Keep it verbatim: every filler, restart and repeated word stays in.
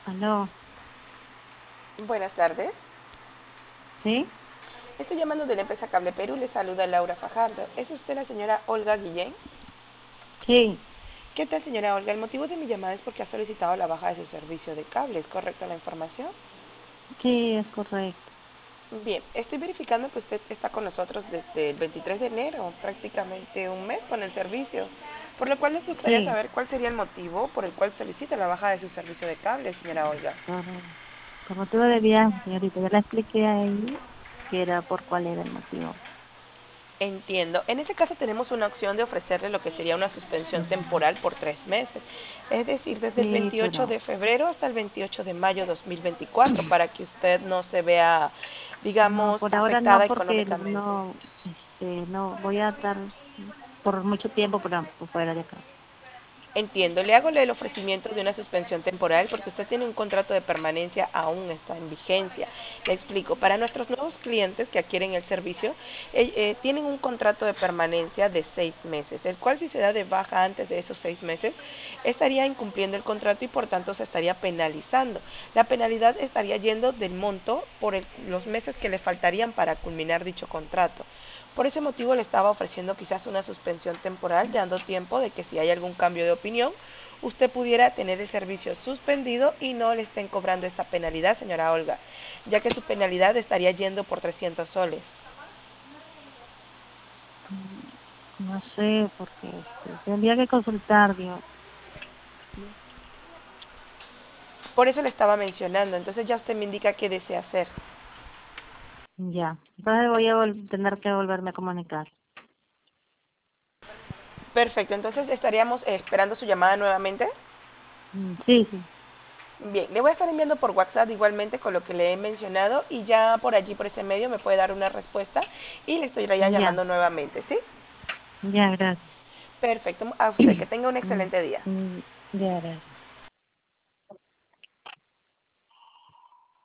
Aló, Buenas tardes. ¿sí? Estoy llamando de la empresa Cable Perú. Le saluda Laura Fajardo. ¿Es usted la señora Olga Guillén? Sí, ¿Qué tal, señora Olga? El motivo de mi llamada es porque ha solicitado la baja de su servicio de cable. ¿Es correcta la información? sí, es correcto. Bien, estoy verificando que usted está con nosotros desde el veintitrés de enero, prácticamente un mes con el servicio, por lo cual nos gustaría Sí, saber cuál sería el motivo por el cual solicita la baja de su servicio de cable, señora Olga. por, por motivo de viaje, señorita. Ya le expliqué ahí que era por cuál era el motivo. Entiendo. En ese caso tenemos una opción de ofrecerle lo que sería una suspensión temporal por tres meses, es decir, desde el Sí, veintiocho pero de febrero hasta el veintiocho de mayo de dos mil veinticuatro, para que usted no se vea, no, digamos, por ahora afectada no, porque económicamente. no, este, no voy a estar por mucho tiempo por, por fuera de acá. Entiendo, le hago el ofrecimiento de una suspensión temporal porque usted tiene un contrato de permanencia, aún está en vigencia. Le explico, para nuestros nuevos clientes que adquieren el servicio, eh, eh, tienen un contrato de permanencia de seis meses, el cual si se da de baja antes de esos seis meses, estaría incumpliendo el contrato y por tanto se estaría penalizando. La penalidad estaría yendo del monto por el- los meses que le faltarían para culminar dicho contrato. Por ese motivo le estaba ofreciendo quizás una suspensión temporal, dando tiempo de que si hay algún cambio de opinión, usted pudiera tener el servicio suspendido y no le estén cobrando esta penalidad, señora Olga, ya que su penalidad estaría yendo por trescientos soles. Mm, No sé, porque este, tendría que consultar, Dios. Por eso le estaba mencionando, entonces ya usted me indica qué desea hacer. Ya, entonces voy a vol- tener que volverme a comunicar. Perfecto, entonces estaríamos eh, esperando su llamada nuevamente. Mm, Sí, sí, Bien, le voy a estar enviando por WhatsApp igualmente con lo que le he mencionado y ya por allí, por ese medio, me puede dar una respuesta y le estoy ya ya, llamando nuevamente, ¿sí? ya, gracias. Perfecto, a usted, que tenga un Mm, excelente día. mm, Ya, gracias.